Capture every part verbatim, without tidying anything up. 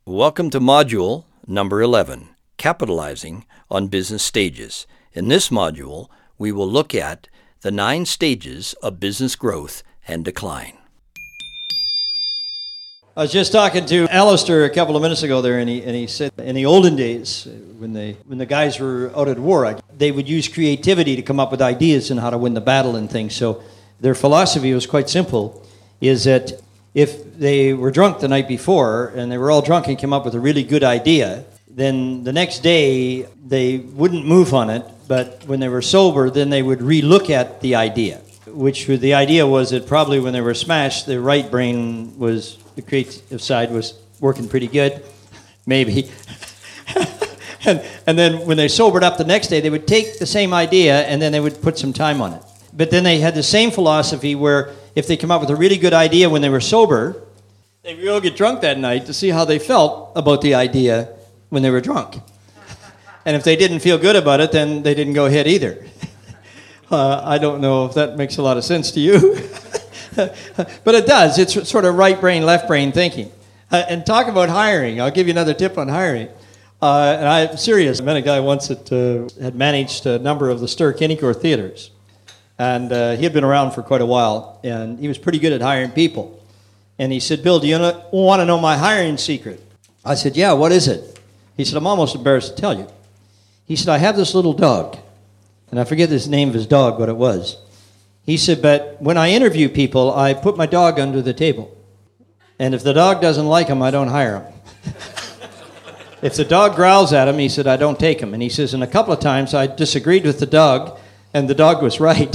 Welcome to module number eleven, Capitalizing on Business Stages. In this module, we will look at the nine stages of business growth and decline. I was just talking to Alistair a couple of minutes ago there, and he, and he said in the olden days, when they when the guys were out at war, they would use creativity to come up with ideas on how to win the battle and things. So their philosophy was quite simple, is that if they were drunk the night before, and they were all drunk and came up with a really good idea, then the next day they wouldn't move on it, but when they were sober, then they would re-look at the idea, which the idea was that probably when they were smashed, the right brain was, the creative side was working pretty good, maybe. and, and then when they sobered up the next day, they would take the same idea and then they would put some time on it. But then they had the same philosophy where if they come up with a really good idea when they were sober, they would go get drunk that night to see how they felt about the idea when they were drunk. And if they didn't feel good about it, then they didn't go ahead either. Uh, I don't know if that makes a lot of sense to you. But it does. It's sort of right brain, left brain thinking. Uh, and talk about hiring. I'll give you another tip on hiring. Uh, and I'm serious. I met a guy once that uh, had managed a number of the Stir-Kinnicor theaters. And uh, he had been around for quite a while, and he was pretty good at hiring people. And he said, Bill, do you know, want to know my hiring secret? I said, yeah, what is it? He said, I'm almost embarrassed to tell you. He said, I have this little dog. And I forget the name of his dog, what it was. He said, but when I interview people, I put my dog under the table. And if the dog doesn't like him, I don't hire him. If the dog growls at him, he said, I don't take him. And he says, and a couple of times I disagreed with the dog, and the dog was right.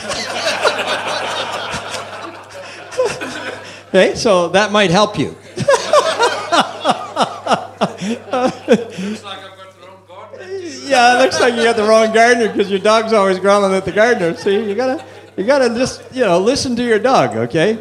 Okay, so that might help you. Looks like I've got the wrong gardener. Yeah, it looks like you got the wrong gardener because your dog's always growling at the gardener. See, you gotta, you gotta just, you know, listen to your dog. Okay.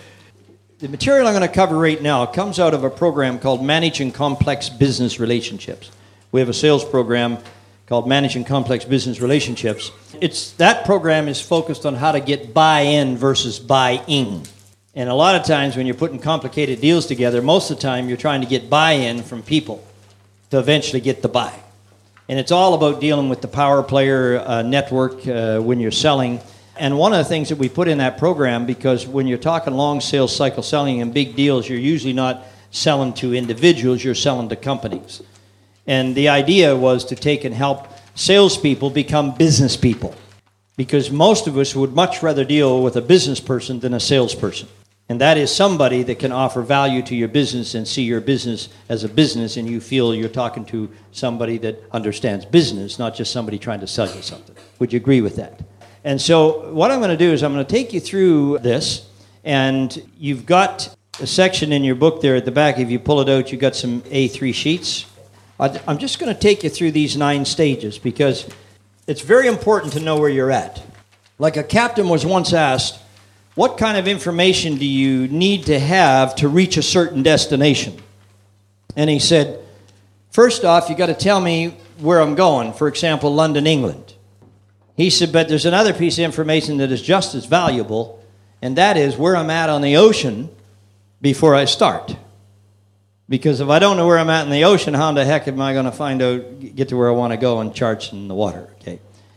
The material I'm going to cover right now comes out of a program called Managing Complex Business Relationships. We have a sales program called Managing Complex Business Relationships. It's that program is focused on how to get buy-in versus buy-in. And a lot of times when you're putting complicated deals together, most of the time you're trying to get buy-in from people to eventually get the buy. And it's all about dealing with the power player uh, network uh, when you're selling. And one of the things that we put in that program, because when you're talking long sales cycle selling and big deals, you're usually not selling to individuals, you're selling to companies. And the idea was to take and help salespeople become business people, because most of us would much rather deal with a business person than a salesperson. And that is somebody that can offer value to your business and see your business as a business, and you feel you're talking to somebody that understands business, not just somebody trying to sell you something. Would you agree with that? And so what I'm going to do is I'm going to take you through this, and you've got a section in your book there at the back. If you pull it out, you've got some A three sheets. I'm just going to take you through these nine stages because it's very important to know where you're at. Like a captain was once asked, what kind of information do you need to have to reach a certain destination? And he said, first off, you got to tell me where I'm going. For example, London, England. He said, but there's another piece of information that is just as valuable, and that is where I'm at on the ocean before I start. Because if I don't know where I'm at in the ocean, how in the heck am I going to find out, get to where I want to go and charge in the water? Okay.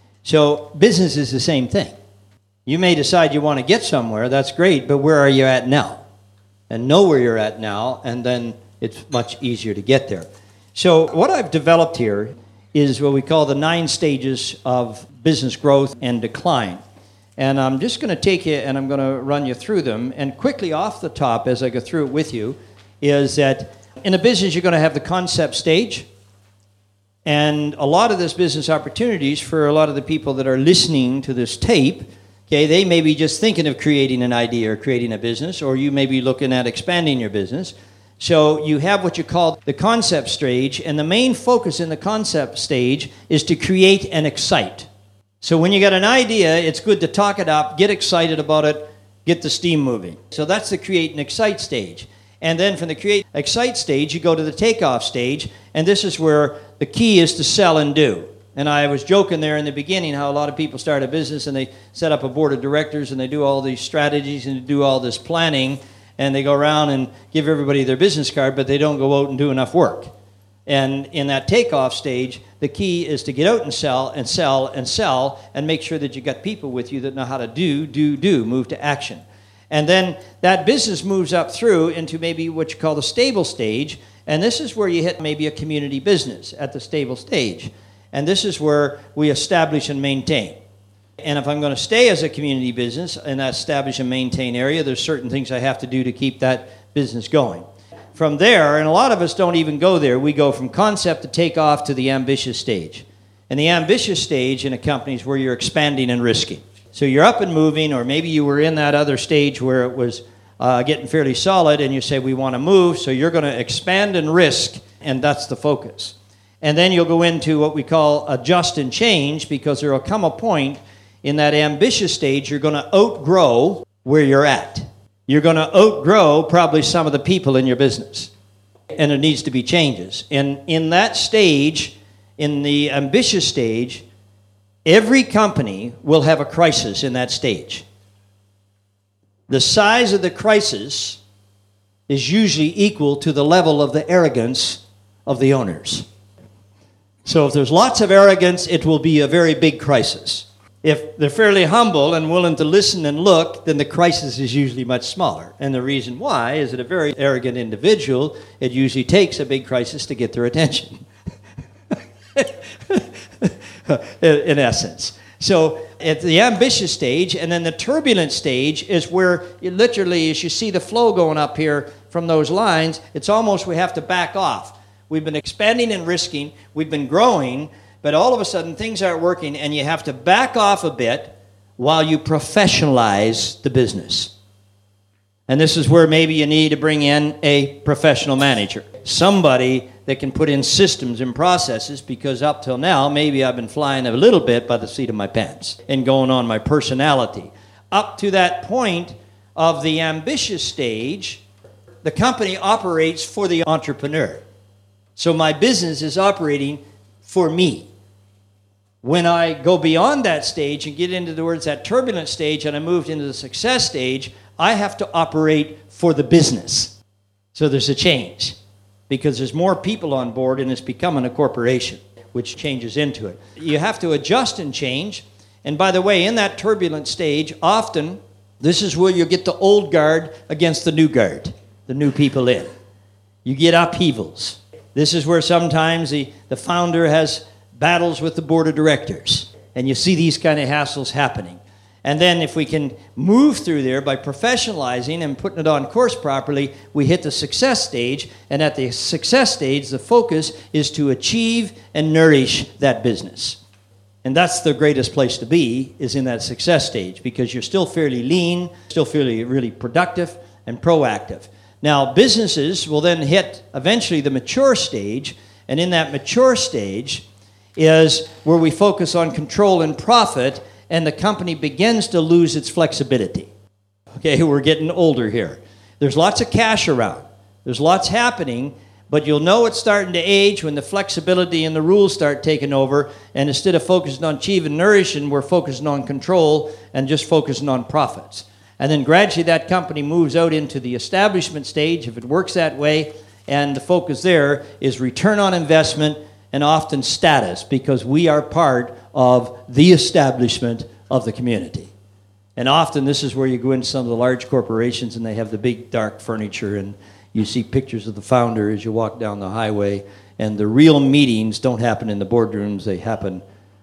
So business is the same thing. You may decide you want to get somewhere, that's great, but where are you at now? And know where you're at now, and then it's much easier to get there. So what I've developed here is what we call the nine stages of business growth and decline. And I'm just going to take you and I'm going to run you through them. And quickly off the top, as I go through it with you, is that in a business, you're going to have the concept stage. And a lot of this business opportunities for a lot of the people that are listening to this tape, okay, they may be just thinking of creating an idea or creating a business, or you may be looking at expanding your business. So you have what you call the concept stage, and the main focus in the concept stage is to create and excite. So when you got an idea, it's good to talk it up, get excited about it, get the steam moving. So that's the create and excite stage. And then from the create excite stage, you go to the takeoff stage, and this is where the key is to sell and do. And I was joking there in the beginning how a lot of people start a business and they set up a board of directors and they do all these strategies and they do all this planning, and they go around and give everybody their business card, but they don't go out and do enough work. And in that takeoff stage, the key is to get out and sell and sell and sell and make sure that you got people with you that know how to do, do, do, move to action. And then that business moves up through into maybe what you call the stable stage. And this is where you hit maybe a community business at the stable stage. And this is where we establish and maintain. And if I'm going to stay as a community business in that establish and maintain area, there's certain things I have to do to keep that business going. From there, and a lot of us don't even go there, we go from concept to take off to the ambitious stage. And the ambitious stage in a company is where you're expanding and risking. So you're up and moving, or maybe you were in that other stage where it was uh, getting fairly solid, and you say, we want to move, so you're going to expand and risk, and that's the focus. And then you'll go into what we call adjust and change, because there will come a point in that ambitious stage you're going to outgrow where you're at. You're going to outgrow probably some of the people in your business. And there needs to be changes. And in that stage, in the ambitious stage, every company will have a crisis in that stage. The size of the crisis is usually equal to the level of the arrogance of the owners. So if there's lots of arrogance, it will be a very big crisis. If they're fairly humble and willing to listen and look, then the crisis is usually much smaller. And the reason why is that a very arrogant individual, it usually takes a big crisis to get their attention. In essence. So at the ambitious stage, and then the turbulent stage is where you literally, as you see the flow going up here from those lines, it's almost we have to back off. We've been expanding and risking, we've been growing, but all of a sudden things aren't working, and you have to back off a bit while you professionalize the business. And this is where maybe you need to bring in a professional manager, somebody that can put in systems and processes, because up till now, maybe I've been flying a little bit by the seat of my pants and going on my personality. Up to that point of the ambitious stage, the company operates for the entrepreneur. So my business is operating for me. When I go beyond that stage and get into towards that turbulent stage and I moved into the success stage, I have to operate for the business. So there's a change because there's more people on board and it's becoming a corporation, which changes into it. You have to adjust and change. And by the way, in that turbulent stage, often this is where you get the old guard against the new guard, the new people in. You get upheavals. This is where sometimes the, the founder has battles with the board of directors. And you see these kind of hassles happening. And then if we can move through there by professionalizing and putting it on course properly, we hit the success stage. And at the success stage, the focus is to achieve and nourish that business. And that's the greatest place to be, is in that success stage, because you're still fairly lean, still fairly really productive and proactive. Now, businesses will then hit eventually the mature stage. And in that mature stage is where we focus on control and profit, and the company begins to lose its flexibility. Okay, we're getting older here. There's lots of cash around. There's lots happening, but you'll know it's starting to age when the flexibility and the rules start taking over, and instead of focusing on achieving and nourishing, we're focusing on control and just focusing on profits. And then gradually that company moves out into the establishment stage, if it works that way, and the focus there is return on investment and often status, because we are part of the establishment of the community. And often this is where you go into some of the large corporations and they have the big dark furniture and you see pictures of the founder as you walk down the highway, and the real meetings don't happen in the boardrooms, they happen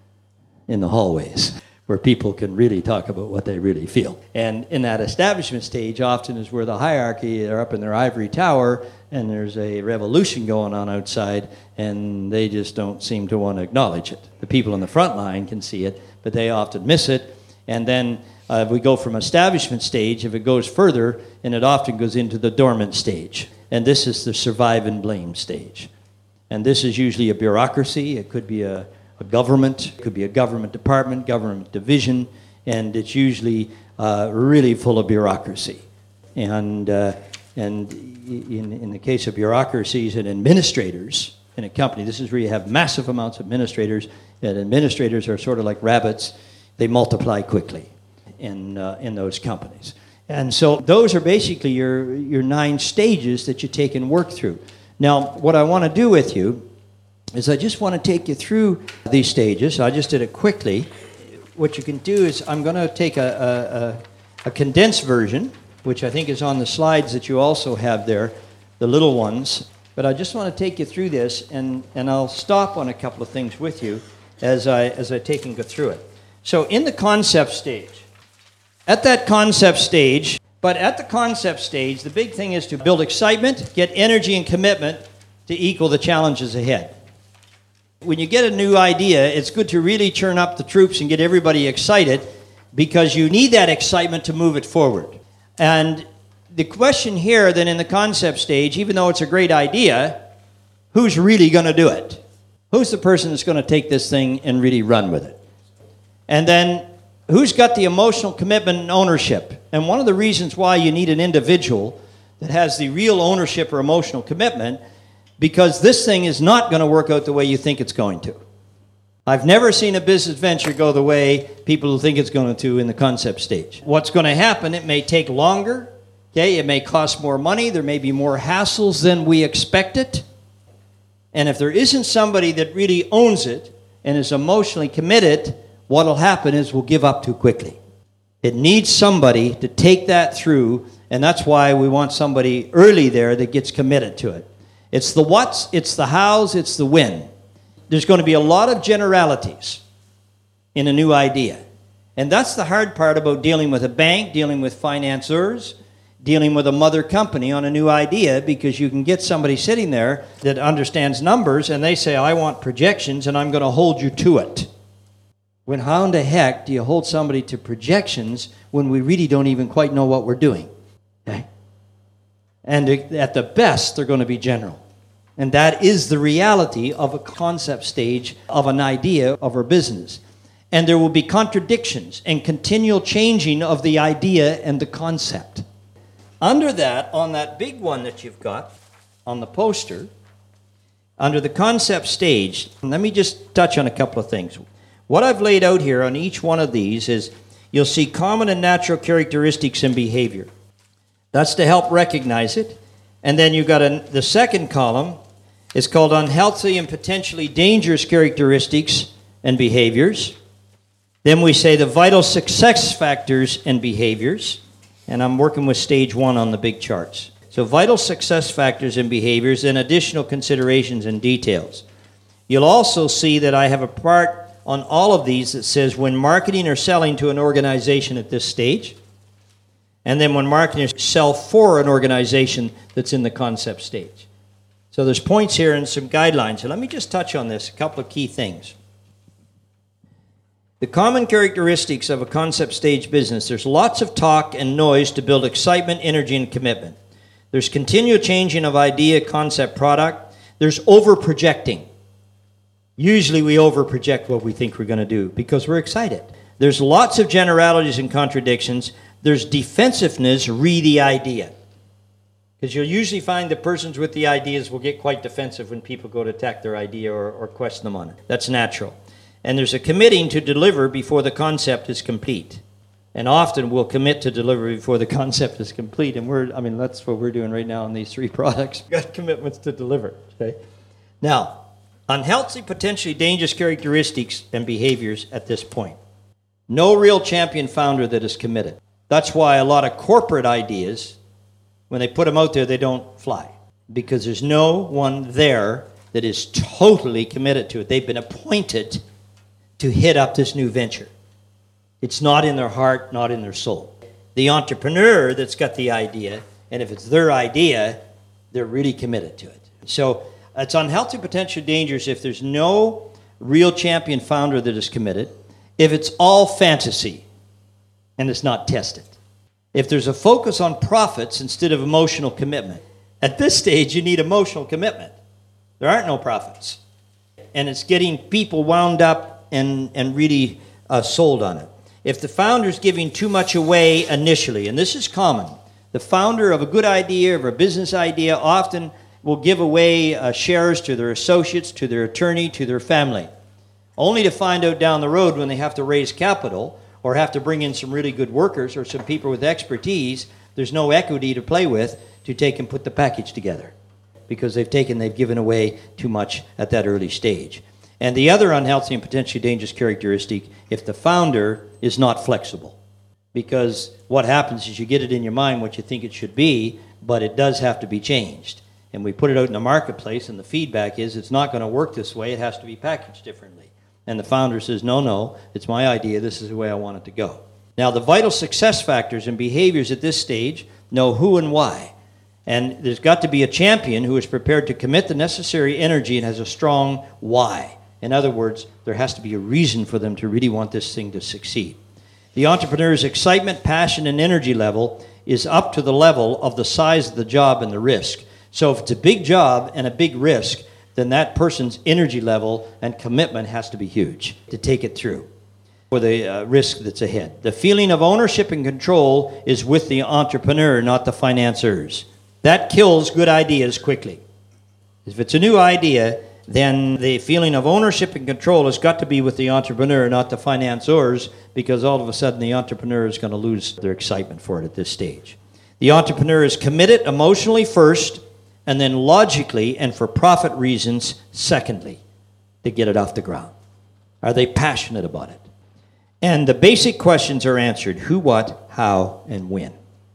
in the hallways where people can really talk about what they really feel. And in that establishment stage often is where the hierarchy are up in their ivory tower and there's a revolution going on outside and they just don't seem to want to acknowledge it. The people in the front line can see it, but they often miss it. And then uh, if we go from establishment stage, if it goes further, and it often goes into the dormant stage. And this is the survive and blame stage. And this is usually a bureaucracy. It could be a, a government. It could be a government department, government division. And it's usually uh, really full of bureaucracy. And uh, and in, in the case of bureaucracies and administrators in a company, this is where you have massive amounts of administrators. And administrators are sort of like rabbits. They multiply quickly in uh, in those companies. And so those are basically your, your nine stages that you take and work through. Now, what I want to do with you is I just want to take you through these stages. I just did it quickly. What you can do is I'm going to take a, a, a condensed version, which I think is on the slides that you also have there, the little ones. But I just want to take you through this, and, and I'll stop on a couple of things with you as I, as I take and go through it. So in the concept stage, at that concept stage, but at the concept stage, the big thing is to build excitement, get energy and commitment to equal the challenges ahead. When you get a new idea, it's good to really turn up the troops and get everybody excited, because you need that excitement to move it forward. And the question here then in the concept stage, even though it's a great idea, who's really going to do it? Who's the person that's going to take this thing and really run with it? And then who's got the emotional commitment and ownership? And one of the reasons why you need an individual that has the real ownership or emotional commitment, because this thing is not going to work out the way you think it's going to. I've never seen a business venture go the way people think it's going to in the concept stage. What's going to happen, it may take longer, okay? It may cost more money, there may be more hassles than we expected. And if there isn't somebody that really owns it and is emotionally committed, what will happen is we'll give up too quickly. It needs somebody to take that through, and that's why we want somebody early there that gets committed to it. It's the what's, it's the how's, it's the when. There's going to be a lot of generalities in a new idea. And that's the hard part about dealing with a bank, dealing with financiers, dealing with a mother company on a new idea, because you can get somebody sitting there that understands numbers and they say, I want projections and I'm going to hold you to it. When how in the heck do you hold somebody to projections when we really don't even quite know what we're doing? Okay? And at the best, they're going to be general. And that is the reality of a concept stage of an idea of our business. And there will be contradictions and continual changing of the idea and the concept. Under that, on that big one that you've got on the poster, under the concept stage, let me just touch on a couple of things. What I've laid out here on each one of these is you'll see common and natural characteristics and behavior. That's to help recognize it. And then you've got a, the second column is called unhealthy and potentially dangerous characteristics and behaviors. Then we say the vital success factors and behaviors. And I'm working with stage one on the big charts. So vital success factors and behaviors, and additional considerations and details. You'll also see that I have a part on all of these that says when marketing or selling to an organization at this stage, and then when marketers sell for an organization that's in the concept stage. So there's points here and some guidelines. So let me just touch on this, a couple of key things. The common characteristics of a concept stage business: there's lots of talk and noise to build excitement, energy, and commitment. There's continual changing of idea, concept, product. There's over-projecting. Usually we over-project what we think we're going to do because we're excited. There's lots of generalities and contradictions. There's defensiveness, re the idea. Because you'll usually find the persons with the ideas will get quite defensive when people go to attack their idea or, or question them on it. That's natural. And there's a committing to deliver before the concept is complete. And often we'll commit to deliver before the concept is complete. And we're, I mean, that's what we're doing right now on these three products. We've got commitments to deliver. Okay. Now, unhealthy, potentially dangerous characteristics and behaviors at this point. No real champion founder that is committed. That's why a lot of corporate ideas, when they put them out there, they don't fly. Because there's no one there that is totally committed to it. They've been appointed to hit up this new venture. It's not in their heart, not in their soul. The entrepreneur that's got the idea, and if it's their idea, they're really committed to it. So it's unhealthy, potentially dangerous if there's no real champion founder that is committed, if it's all fantasy and it's not tested, if there's a focus on profits instead of emotional commitment. At this stage, you need emotional commitment. There aren't no profits. And it's getting people wound up and, and really uh, sold on it. If the founder's giving too much away initially, and this is common, the founder of a good idea, of a business idea, often will give away uh, shares to their associates, to their attorney, to their family, only to find out down the road when they have to raise capital, or have to bring in some really good workers or some people with expertise, there's no equity to play with to take and put the package together because they've taken, they've given away too much at that early stage. And the other unhealthy and potentially dangerous characteristic, if the founder is not flexible. Because what happens is you get it in your mind what you think it should be, but it does have to be changed. And we put it out in the marketplace, and the feedback is it's not going to work this way, it has to be packaged differently. And the founder says, no, no, it's my idea, this is the way I want it to go. Now, the vital success factors and behaviors at this stage know who and why. And there's got to be a champion who is prepared to commit the necessary energy and has a strong why. In other words, there has to be a reason for them to really want this thing to succeed. The entrepreneur's excitement, passion, and energy level is up to the level of the size of the job and the risk. So if it's a big job and a big risk, then that person's energy level and commitment has to be huge to take it through for the uh, risk that's ahead. The feeling of ownership and control is with the entrepreneur, not the financiers. That kills good ideas quickly. If it's a new idea, then the feeling of ownership and control has got to be with the entrepreneur, not the financiers, because all of a sudden the entrepreneur is going to lose their excitement for it at this stage. The entrepreneur is committed emotionally first, and then logically and for profit reasons secondly, to get it off the ground. Are they passionate about it? And the basic questions are answered: who, what, how, and when.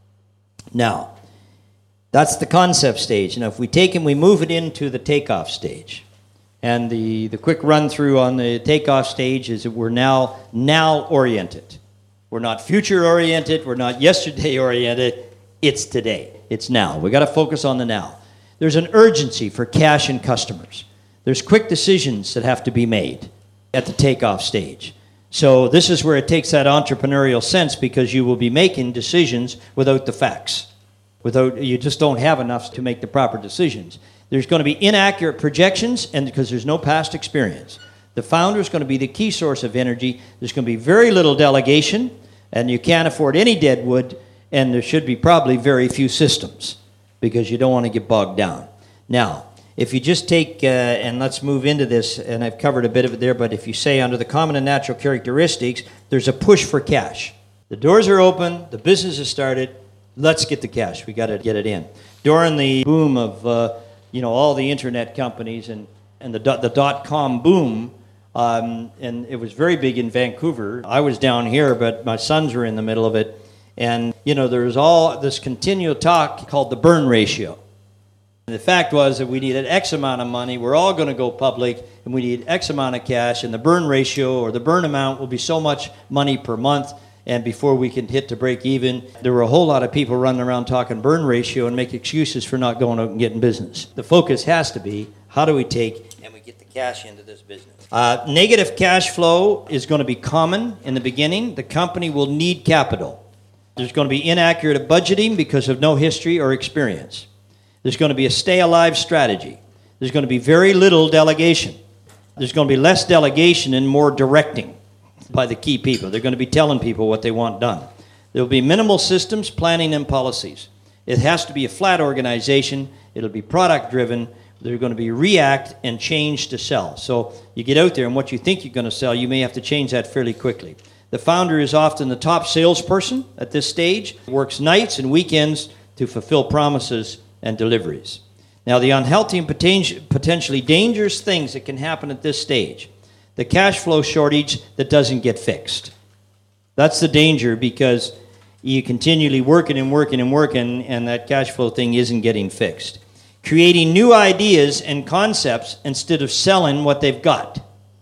Now, that's the concept stage. Now, if we take and we move it into the takeoff stage, and the, the quick run through on the takeoff stage is that we're now now oriented. We're not future oriented. We're not yesterday oriented. It's today. It's now. We got to focus on the now. There's an urgency for cash and customers. There's quick decisions that have to be made at the takeoff stage. So this is where it takes that entrepreneurial sense, because you will be making decisions without the facts. Without, you just don't have enough to make the proper decisions. There's going to be inaccurate projections, and because there's no past experience. The founder is going to be the key source of energy. There's going to be very little delegation, and you can't afford any dead wood, and there should be probably very few systems, because you don't want to get bogged down. Now, if you just take, uh, and let's move into this, and I've covered a bit of it there, but if you say under the common and natural characteristics, there's a push for cash. The doors are open, the business has started, let's get the cash. We got to get it in. During the boom of, uh, you know, all the internet companies and, and the, the dot-com boom, um, and it was very big in Vancouver. I was down here, but my sons were in the middle of it. And, you know, there was all this continual talk called the burn ratio. And the fact was that we needed X amount of money. We're all going to go public, and we need X amount of cash, and the burn ratio or the burn amount will be so much money per month. And before we can hit to break even, there were a whole lot of people running around talking burn ratio and make excuses for not going out and getting business. The focus has to be, how do we take and we get the cash into this business? Uh, negative cash flow is going to be common in the beginning. The company will need capital. There's going to be inaccurate budgeting because of no history or experience. There's going to be a stay-alive strategy. There's going to be very little delegation. There's going to be less delegation and more directing by the key people. They're going to be telling people what they want done. There will be minimal systems, planning, and policies. It has to be a flat organization. It'll be product-driven. They're going to be react and change to sell. So you get out there, and what you think you're going to sell, you may have to change that fairly quickly. The founder is often the top salesperson at this stage, works nights and weekends to fulfill promises and deliveries. Now, the unhealthy and poten- potentially dangerous things that can happen at this stage: the cash flow shortage that doesn't get fixed. That's the danger, because you continually working and working and working, and that cash flow thing isn't getting fixed. Creating new ideas and concepts instead of selling what they've got.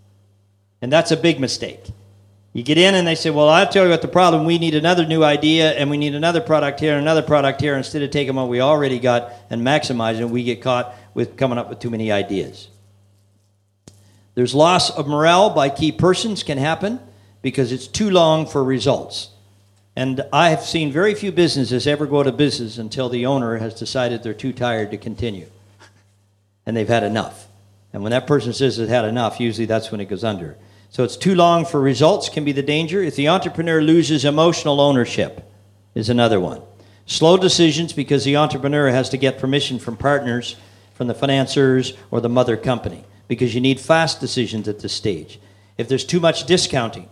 And that's a big mistake. You get in and they say, well, I'll tell you what the problem, we need another new idea, and we need another product here, and another product here. Instead of taking what we already got and maximizing it, we get caught with coming up with too many ideas. There's loss of morale by key persons can happen because it's too long for results. And I have seen very few businesses ever go to business until the owner has decided they're too tired to continue. And they've had enough. And when that person says they've had enough, usually that's when it goes under. So it's too long for results can be the danger. If the entrepreneur loses emotional ownership is another one. Slow decisions because the entrepreneur has to get permission from partners, from the financiers, or the mother company, because you need fast decisions at this stage. If there's too much discounting,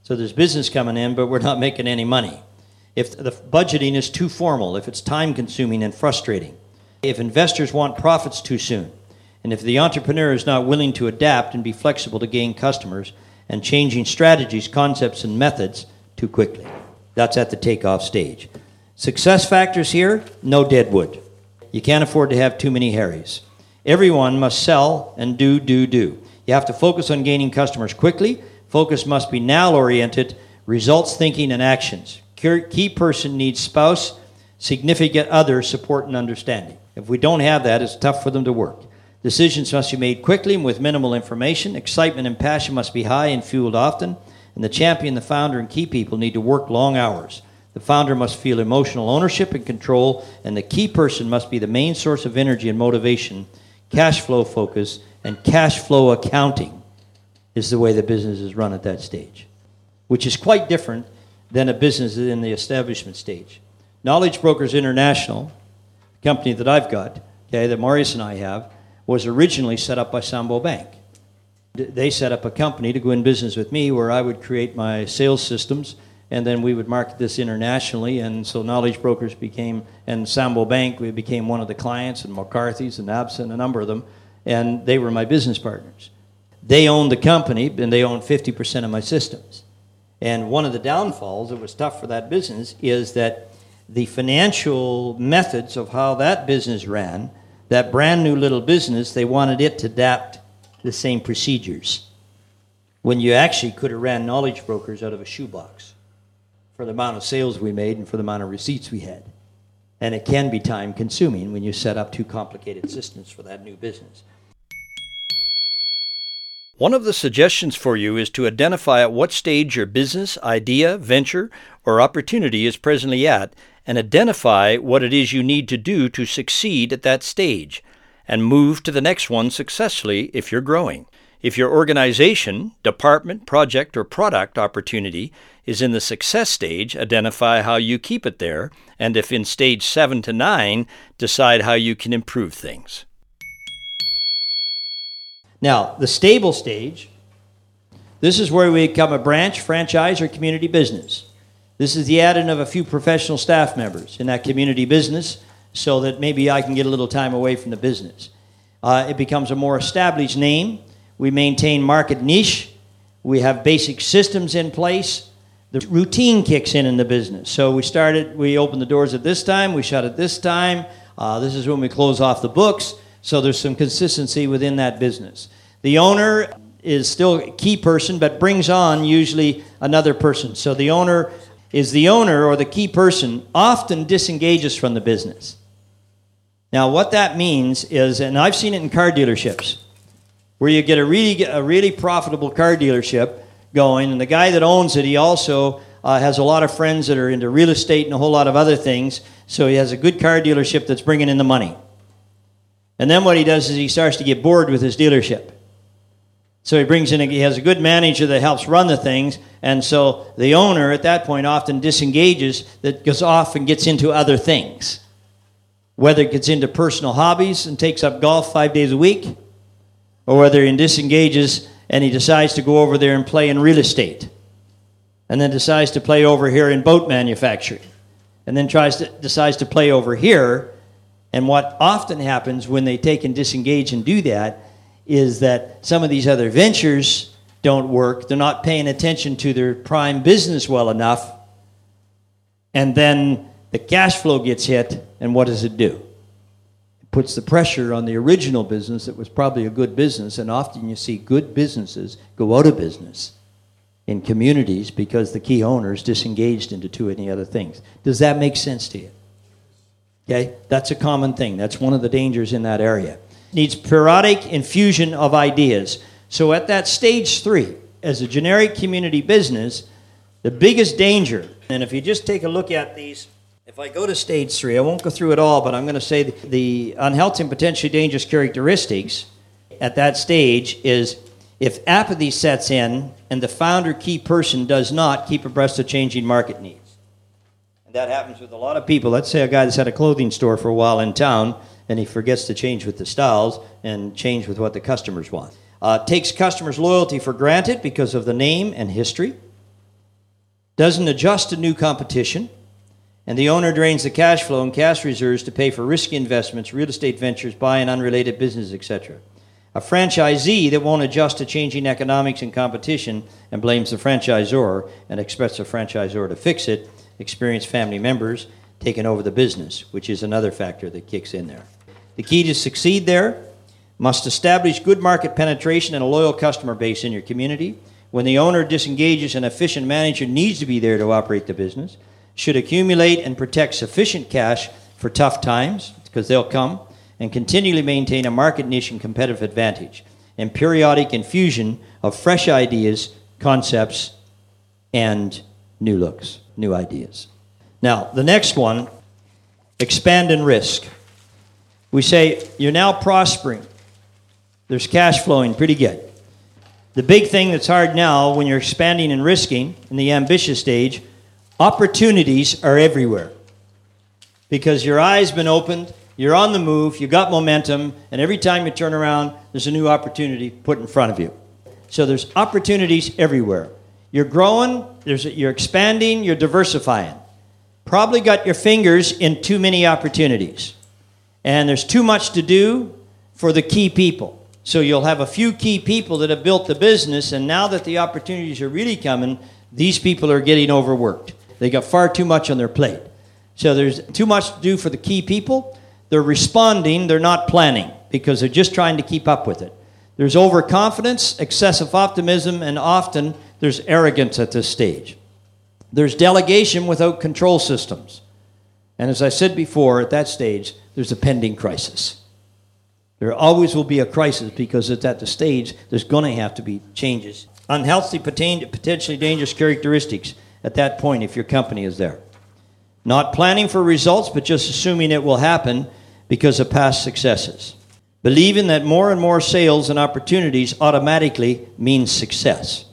So there's business coming in, but we're not making any money. If the budgeting is too formal, if it's time-consuming and frustrating, if investors want profits too soon, and if the entrepreneur is not willing to adapt and be flexible to gain customers and changing strategies, concepts, and methods too quickly. That's at the takeoff stage. Success factors here, no deadwood. You can't afford to have too many Harrys. Everyone must sell and do, do, do. You have to focus on gaining customers quickly. Focus must be now-oriented, results thinking, and actions. Key person needs spouse, significant other, support, and understanding. If we don't have that, it's tough for them to work. Decisions must be made quickly and with minimal information. Excitement and passion must be high and fueled often. And the champion, the founder, and key people need to work long hours. The founder must feel emotional ownership and control, and the key person must be the main source of energy and motivation. Cash flow focus and cash flow accounting is the way the business is run at that stage, which is quite different than a business in the establishment stage. Knowledge Brokers International, the company that I've got, okay, that Marius and I have, was originally set up by Sambo Bank. They set up a company to go in business with me where I would create my sales systems, and then we would market this internationally. And so Knowledge Brokers became, and Sambo Bank, we became one of the clients, and McCarthy's and A B S A and a number of them, and they were my business partners. They owned the company, and they owned fifty percent of my systems. And one of the downfalls, it was tough for that business, is that the financial methods of how that business ran, that brand new little business, they wanted it to adapt the same procedures, when you actually could have ran Knowledge Brokers out of a shoebox for the amount of sales we made and for the amount of receipts we had. And it can be time consuming when you set up two complicated systems for that new business. One of the suggestions for you is to identify at what stage your business, idea, venture, or opportunity is presently at, and identify what it is you need to do to succeed at that stage, and move to the next one successfully if you're growing. If your organization, department, project, or product opportunity is in the success stage, identify how you keep it there, and if in stage seven to nine, decide how you can improve things. Now, the stable stage, this is where we become a branch, franchise, or community business. This is the add-in of a few professional staff members in that community business so that maybe I can get a little time away from the business. Uh, it becomes a more established name. We maintain market niche. We have basic systems in place. The routine kicks in in the business. So we started, we opened the doors at this time, we shut at this time. Uh, this is when we close off the books. So there's some consistency within that business. The owner is still a key person, but brings on usually another person. So the owner is the owner, or the key person often disengages from the business. Now what that means is, and I've seen it in car dealerships, where you get a really, a really profitable car dealership going, and the guy that owns it, he also uh, has a lot of friends that are into real estate and a whole lot of other things, so he has a good car dealership that's bringing in the money. And then what he does is he starts to get bored with his dealership. So he brings in, a, he has a good manager that helps run the things, and so the owner at that point often disengages, that goes off and gets into other things. Whether it gets into personal hobbies and takes up golf five days a week, or whether he disengages and he decides to go over there and play in real estate, and then decides to play over here in boat manufacturing, and then tries to decides to play over here. And what often happens when they take and disengage and do that is that some of these other ventures don't work. They're not paying attention to their prime business well enough, and then the cash flow gets hit, and what does it do? It puts the pressure on the original business that was probably a good business, and often you see good businesses go out of business in communities because the key owners disengaged into too many other things. Does that make sense to you? Okay, that's a common thing. That's one of the dangers in that area. Needs periodic infusion of ideas. So at that stage three, as a generic community business, the biggest danger, and if you just take a look at these, if I go to stage three, I won't go through it all, but I'm going to say the, the unhealthy and potentially dangerous characteristics at that stage is if apathy sets in and the founder key person does not keep abreast of changing market needs. And that happens with a lot of people. Let's say a guy that's had a clothing store for a while in town, and he forgets to change with the styles and change with what the customers want. Uh, takes customers' loyalty for granted because of the name and history. doesn't adjust to new competition, and the owner drains the cash flow and cash reserves to pay for risky investments, real estate ventures, buy and unrelated business, et cetera. A franchisee that won't adjust to changing economics and competition and blames the franchisor and expects the franchisor to fix it, experienced family members taking over the business, which is another factor that kicks in there. The key to succeed there, must establish good market penetration and a loyal customer base in your community. When the owner disengages, an efficient manager needs to be there to operate the business. Should accumulate and protect sufficient cash for tough times, because they'll come, and continually maintain a market niche and competitive advantage, and periodic infusion of fresh ideas, concepts, and new looks, new ideas. Now, the next one, expand and risk. We say, you're now prospering. There's cash flowing pretty good. The big thing that's hard now when you're expanding and risking in the ambitious stage, opportunities are everywhere. Because your eye's been opened, you're on the move, you got momentum, and every time you turn around, there's a new opportunity put in front of you. So there's opportunities everywhere. You're growing, there's a, you're expanding, you're diversifying. Probably got your fingers in too many opportunities. And there's too much to do for the key people. So you'll have a few key people that have built the business, and now that the opportunities are really coming, these people are getting overworked. They got far too much on their plate. So there's too much to do for the key people. They're responding, they're not planning, because they're just trying to keep up with it. There's overconfidence, excessive optimism, and often there's arrogance at this stage. There's delegation without control systems. And as I said before, at that stage, there's a pending crisis. There always will be a crisis because it's at the stage there's going to have to be changes. Unhealthy, potentially dangerous characteristics at that point if your company is there. Not planning for results, but just assuming it will happen because of past successes. Believing that more and more sales and opportunities automatically means success.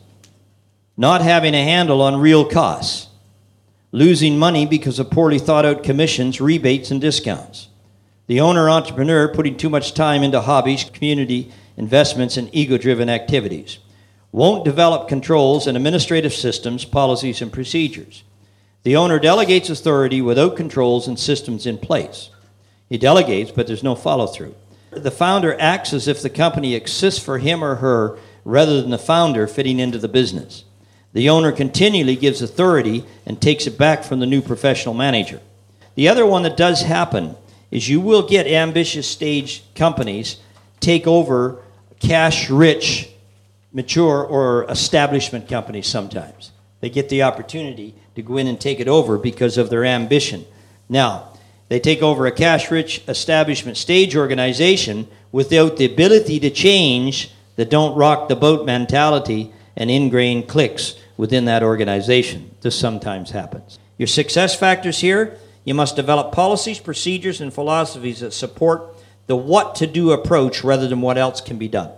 Not having a handle on real costs. Losing money because of poorly thought out commissions, rebates, and discounts. The owner-entrepreneur putting too much time into hobbies, community investments, and ego-driven activities. Won't develop controls and administrative systems, policies, and procedures. The owner delegates authority without controls and systems in place. He delegates, but there's no follow-through. The founder acts as if the company exists for him or her rather than the founder fitting into the business. The owner continually gives authority and takes it back from the new professional manager. The other one that does happen is you will get ambitious stage companies take over cash-rich, mature, or establishment companies sometimes. They get the opportunity to go in and take it over because of their ambition. Now, they take over a cash-rich establishment stage organization without the ability to change the don't-rock-the-boat mentality and ingrained cliques within that organization. This sometimes happens. Your success factors here, you must develop policies, procedures, and philosophies that support the what-to-do approach rather than what else can be done.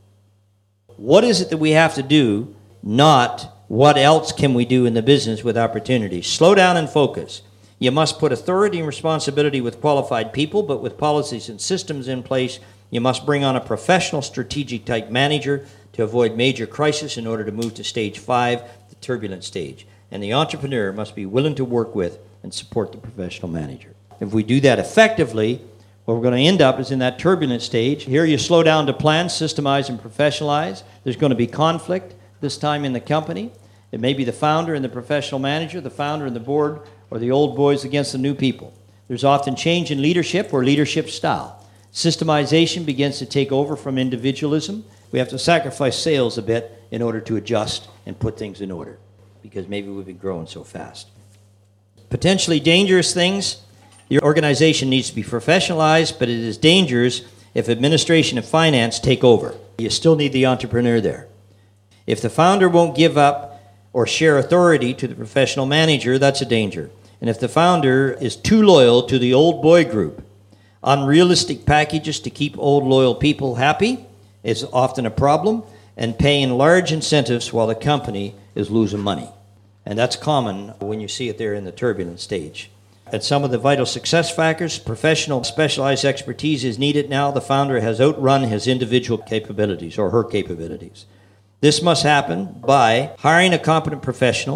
What is it that we have to do, not what else can we do in the business with opportunities? Slow down and focus. You must put authority and responsibility with qualified people, but with policies and systems in place, you must bring on a professional strategic type manager to avoid major crisis in order to move to stage five, the turbulent stage. And the entrepreneur must be willing to work with and support the professional manager. If we do that effectively, what we're going to end up is in that turbulent stage. Here you slow down to plan, systemize, and professionalize. There's going to be conflict this time in the company. It may be the founder and the professional manager, the founder and the board, or the old boys against the new people. There's often change in leadership or leadership style. Systemization begins to take over from individualism. We have to sacrifice sales a bit in order to adjust and put things in order because maybe we've been growing so fast. Potentially dangerous things. Your organization needs to be professionalized, but it is dangerous if administration and finance take over. You still need the entrepreneur there. If the founder won't give up or share authority to the professional manager, that's a danger. And if the founder is too loyal to the old boy group, unrealistic packages to keep old loyal people happy is often a problem, and paying large incentives while the company is losing money. And that's common when you see it there in the turbulent stage. At some of the vital success factors, professional specialized expertise is needed now. The founder has outrun his individual capabilities or her capabilities. This must happen by hiring a competent professional,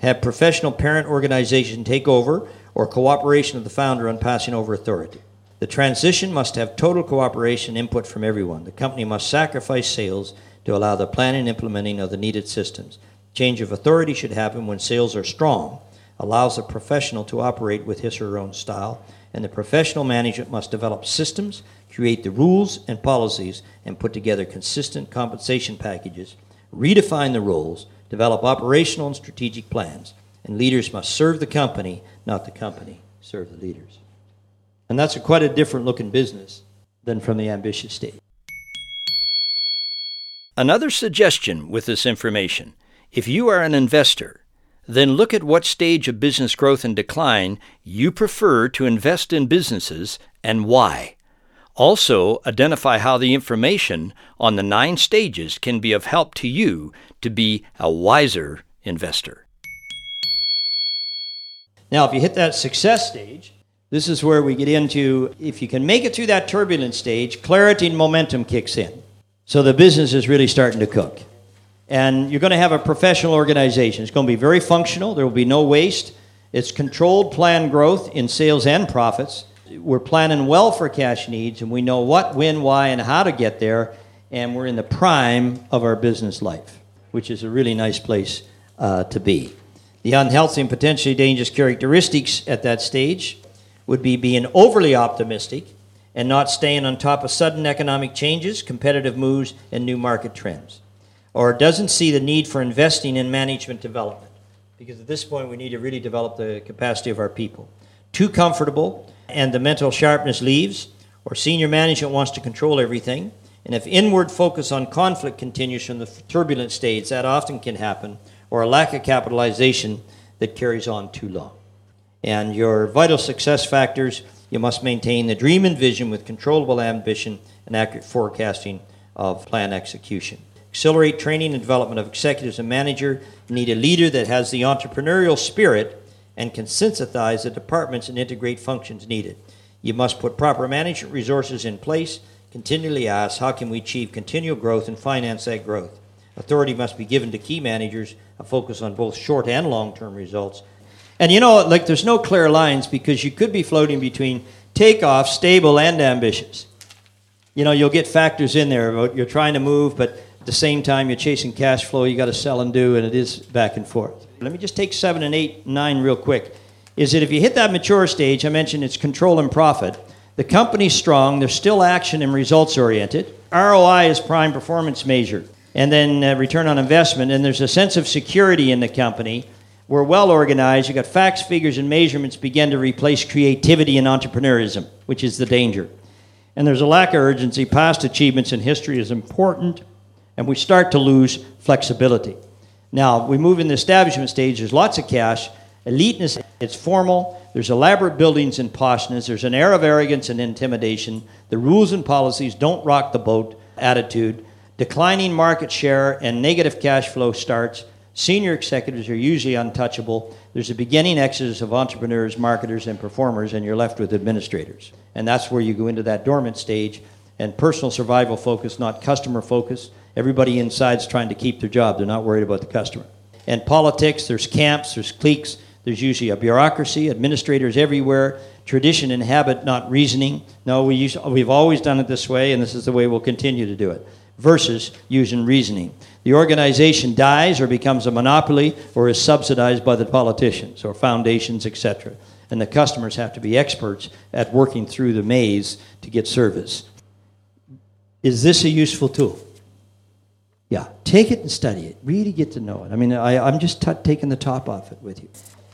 have professional parent organization take over, or cooperation of the founder on passing over authority. The transition must have total cooperation and input from everyone. The company must sacrifice sales to allow the planning and implementing of the needed systems. Change of authority should happen when sales are strong, allows the professional to operate with his or her own style, and the professional management must develop systems, create the rules and policies, and put together consistent compensation packages, redefine the roles, develop operational and strategic plans, and leaders must serve the company, not the company serve the leaders. And that's a quite a different looking business than from the ambitious stage. Another suggestion with this information: if you are an investor, then look at what stage of business growth and decline you prefer to invest in businesses and why. Also, identify how the information on the nine stages can be of help to you to be a wiser investor. Now, if you hit that success stage, this is where we get into, if you can make it through that turbulent stage, clarity and momentum kicks in. So the business is really starting to cook. And you're going to have a professional organization. It's going to be very functional. There will be no waste. It's controlled, planned growth in sales and profits. We're planning well for cash needs, and we know what, when, why, and how to get there. And we're in the prime of our business life, which is a really nice place uh, to be. The unhealthy and potentially dangerous characteristics at that stage would be being overly optimistic and not staying on top of sudden economic changes, competitive moves, and new market trends. Or doesn't see the need for investing in management development, because at this point we need to really develop the capacity of our people. Too comfortable, and the mental sharpness leaves, or senior management wants to control everything, and if inward focus on conflict continues from the turbulent stage, that often can happen, or a lack of capitalization that carries on too long. And your vital success factors: you must maintain the dream and vision with controllable ambition and accurate forecasting of plan execution. Accelerate training and development of executives and managers. You need a leader that has the entrepreneurial spirit and can synthesize the departments and integrate functions needed. You must put proper management resources in place. Continually ask, how can we achieve continual growth and finance that growth? Authority must be given to key managers, a focus on both short and long-term results. And you know, like there's no clear lines, because you could be floating between takeoff, stable, and ambitious. You know, you'll get factors in there about you're trying to move, but at the same time you're chasing cash flow, you got to sell and do, and it is back and forth. Let me just take seven and eight, nine real quick. Is that if you hit that mature stage, I mentioned it's control and profit. The company's strong, there's still action and results oriented. R O I is prime performance measure. And then uh, return on investment, and there's a sense of security in the company. We're well organized. You've got facts, figures, and measurements begin to replace creativity and entrepreneurism, which is the danger. And there's a lack of urgency. Past achievements in history is important, and we start to lose flexibility. Now, we move in the establishment stage. There's lots of cash. Eliteness, it's formal. There's elaborate buildings and poshness. There's an air of arrogance and intimidation. The rules and policies don't rock the boat attitude. Declining market share and negative cash flow starts. Senior executives are usually untouchable. There's a beginning exodus of entrepreneurs, marketers, and performers, and you're left with administrators. And that's where you go into that dormant stage, and personal survival focus, not customer focus. Everybody inside's trying to keep their job. They're not worried about the customer. And politics, there's camps, there's cliques. There's usually a bureaucracy, administrators everywhere. Tradition and habit, not reasoning. No, we use, we've always done it this way, and this is the way we'll continue to do it. Versus using reasoning. The organization dies or becomes a monopoly or is subsidized by the politicians or foundations, et cetera. And the customers have to be experts at working through the maze to get service. Is this a useful tool? Yeah, take it and study it. Really get to know it. I mean, I, I'm just t- taking the top off it with you.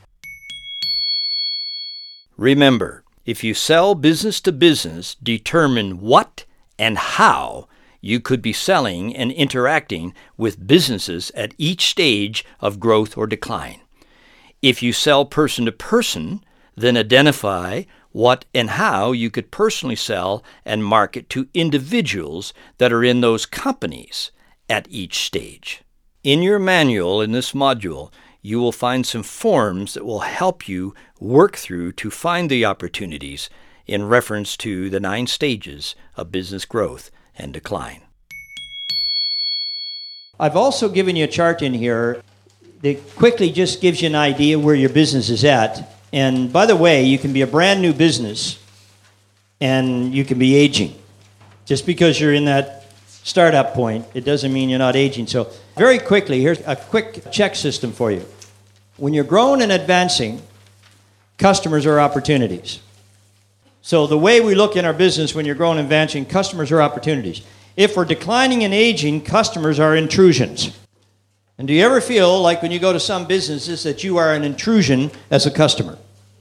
Remember, if you sell business to business, determine what and how you could be selling and interacting with businesses at each stage of growth or decline. If you sell person to person, then identify what and how you could personally sell and market to individuals that are in those companies at each stage. In your manual in this module, you will find some forms that will help you work through to find the opportunities in reference to the nine stages of business growth and decline. I've also given you a chart in here. that quickly just gives you an idea where your business is at. And by the way, you can be a brand new business and you can be aging. Just because you're in that startup point, it doesn't mean you're not aging. So very quickly, here's a quick check system for you. When you're growing and advancing, customers are opportunities. So the way we look in our business when you're growing and advancing, customers are opportunities. If we're declining and aging, customers are intrusions. And do you ever feel like when you go to some businesses that you are an intrusion as a customer?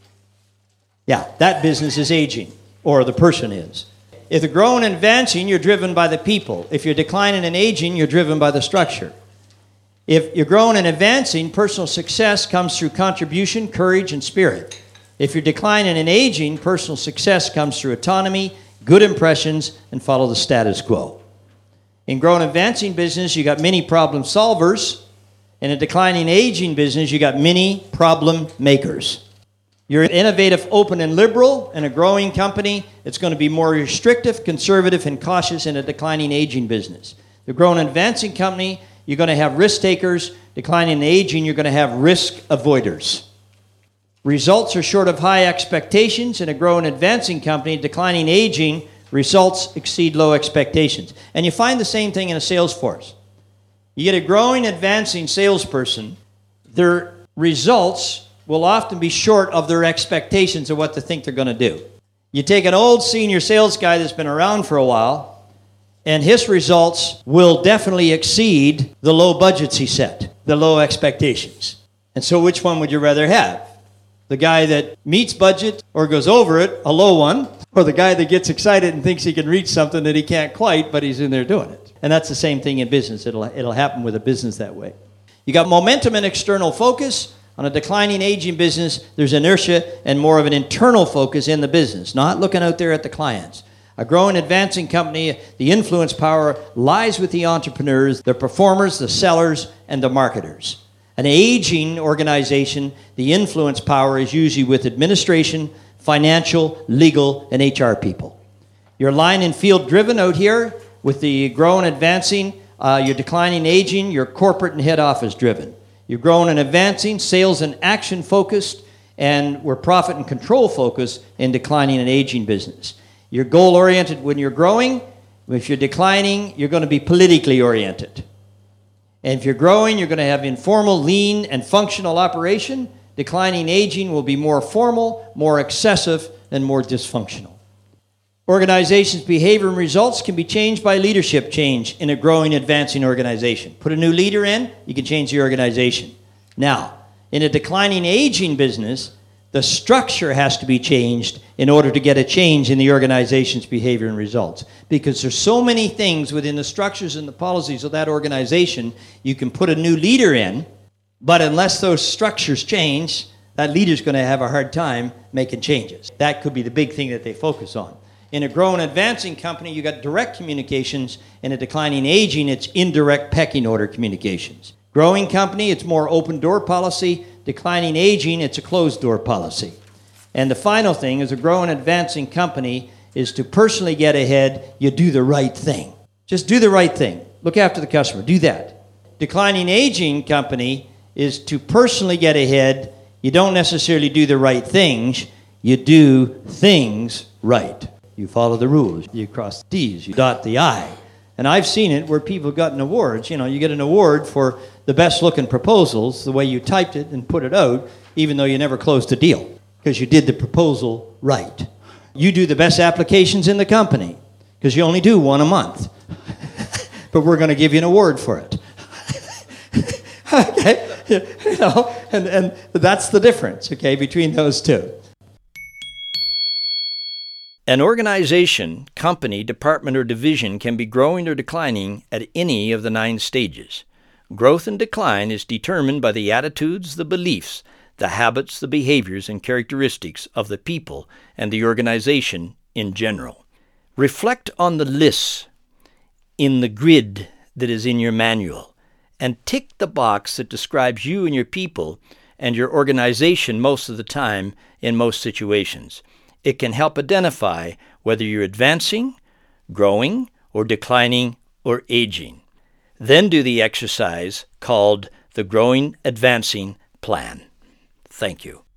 Yeah, that business is aging, or the person is. If you're growing and advancing, you're driven by the people. If you're declining and aging, you're driven by the structure. If you're growing and advancing, personal success comes through contribution, courage, and spirit. If you're declining and aging, personal success comes through autonomy, good impressions, and follow the status quo. In growing and advancing business, you got many problem solvers. In a declining aging business, you got many problem makers. You're innovative, open, and liberal. In a growing company, it's going to be more restrictive, conservative, and cautious in a declining aging business. The growing and advancing company, you're going to have risk takers. Declining and aging, you're going to have risk avoiders. Results are short of high expectations. In a growing and advancing company, declining aging, results exceed low expectations. And you find the same thing in a sales force. You get a growing, advancing salesperson, their results will often be short of their expectations of what they think they're going to do. You take an old senior sales guy that's been around for a while, and his results will definitely exceed the low budgets he set, the low expectations. And so which one would you rather have? The guy that meets budget or goes over it, a low one, or the guy that gets excited and thinks he can reach something that he can't quite, but he's in there doing it. And that's the same thing in business. It'll, it'll happen with a business that way. You got momentum and external focus. On a declining, aging business, there's inertia and more of an internal focus in the business, not looking out there at the clients. A growing, advancing company, the influence power lies with the entrepreneurs, the performers, the sellers, and the marketers. An aging organization, the influence power is usually with administration, financial, legal, and H R people. You're line and field driven out here with the growing, advancing. Uh, you're declining, aging. You're corporate and head office driven. You're growing and advancing, sales and action focused, and we're profit and control focused in declining and aging business. You're goal oriented when you're growing. If you're declining, you're going to be politically oriented. And if you're growing, you're going to have informal, lean, and functional operation. Declining, aging will be more formal, more excessive, and more dysfunctional. Organizations' behavior and results can be changed by leadership change in a growing, advancing organization. Put a new leader in, you can change the organization. Now, in a declining, aging business, the structure has to be changed in order to get a change in the organization's behavior and results. Because there's so many things within the structures and the policies of that organization, you can put a new leader in, but unless those structures change, that leader's going to have a hard time making changes. That could be the big thing that they focus on. In a growing, advancing company, you got direct communications. In a declining, aging, it's indirect pecking order communications. Growing company, it's more open door policy. Declining, aging, it's a closed door policy. And the final thing is a growing, advancing company is to personally get ahead, you do the right thing. Just do the right thing. Look after the customer. Do that. Declining, aging company is to personally get ahead. You don't necessarily do the right things. You do things right. You follow the rules. You cross the T's. You dot the I. And I've seen it where people have gotten awards. You know, you get an award for the best looking proposals, the way you typed it and put it out, even though you never closed a deal, because you did the proposal right. You do the best applications in the company, because you only do one a month. But we're going to give you an award for it. Okay? You know, and, and that's the difference, okay, between those two. An organization, company, department, or division can be growing or declining at any of the nine stages. Growth and decline is determined by the attitudes, the beliefs, the habits, the behaviors, and characteristics of the people and the organization in general. Reflect on the lists in the grid that is in your manual and tick the box that describes you and your people and your organization most of the time in most situations. It can help identify whether you're advancing, growing, or declining, or aging. Then do the exercise called the Growing Advancing Plan. Thank you.